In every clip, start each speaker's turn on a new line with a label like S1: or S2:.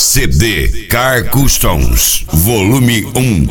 S1: CD Car Customs, volume 1.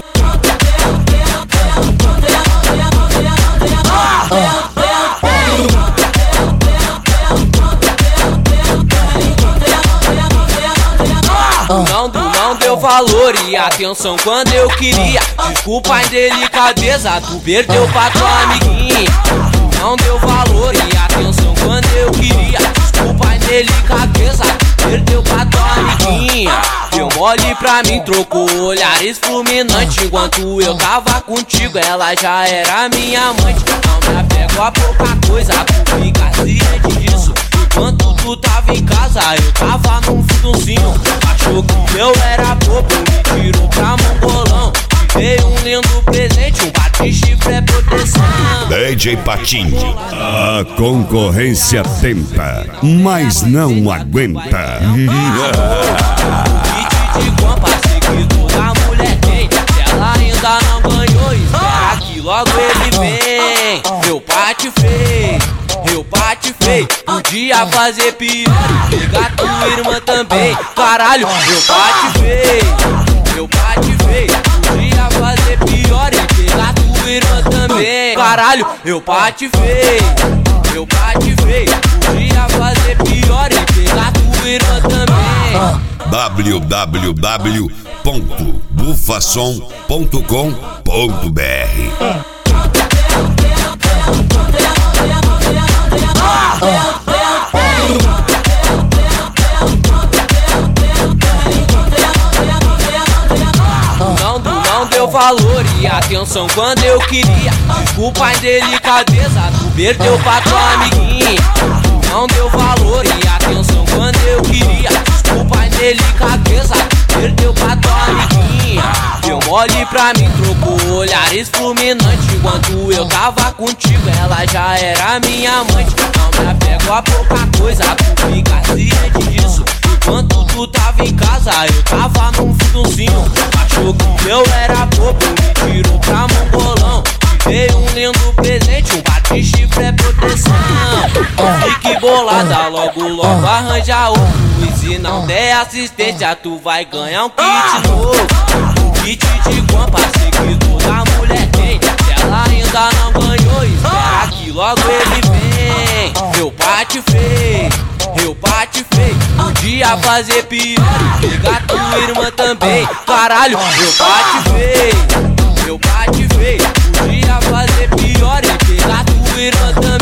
S2: Não deu valor e atenção quando eu queria. Desculpa a indelicadeza, tu perdeu pra tua amiguinha. Não deu valor e atenção quando eu queria. Desculpa a indelicadeza, tu perdeu pra tua amiguinha. Deu mole pra mim, trocou olhares fulminantes. Enquanto eu tava contigo, ela já era minha amante. Não me apego a pouca coisa, tu fica ciente disso. Enquanto tu tava em casa, eu tava num fundinho. Achou que eu era bobo, me tirou pra mongolão. Te dei um lindo presente, um bate chifre é proteção.
S1: DJ Patinho, a concorrência tenta, mas não aguenta.
S2: Kit de guampa, seguido da mulher tem. Se ela ainda não ganhou, espera que logo ele vem. Meu pate feio, podia fazer pior, pegar tua irmã também. Caralho, meu pate feio, podia fazer pior e pegar tua irmã também. Caralho, meu pate feio, podia fazer pior e pegar tua irmã também.
S1: www.bufasom.com.br. Não deu valor e atenção quando eu queria. Desculpa a indelicadeza, tu perdeu pra tua amiguinha. Não deu valor e atenção quando eu queria. Desculpa a indelicadeza, tu perdeu pra tua amiguinha. Deu mole pra mim, trocou olhares fulminantes. Enquanto eu tava contigo, ela já era minha amante. Não me apego a pouca coisa, tu fica ciente disso. Enquanto tu tava em casa, eu tava num fundinho. Achou que eu era bobo, me tirou pra mongolão. Te dei um lindo presente, um bate chifre é proteção. Fique bolada, logo arranja outro. E se não der assistência, tu vai ganhar um kit novo. Kit de guampa, seguido da mulher tem. Se ela ainda não ganhou, espera que logo ele vem. Meu pate feio, podia fazer pior e pegar tua irmã também. Caralho, meu pate feio, podia fazer pior e pegar tua irmã também.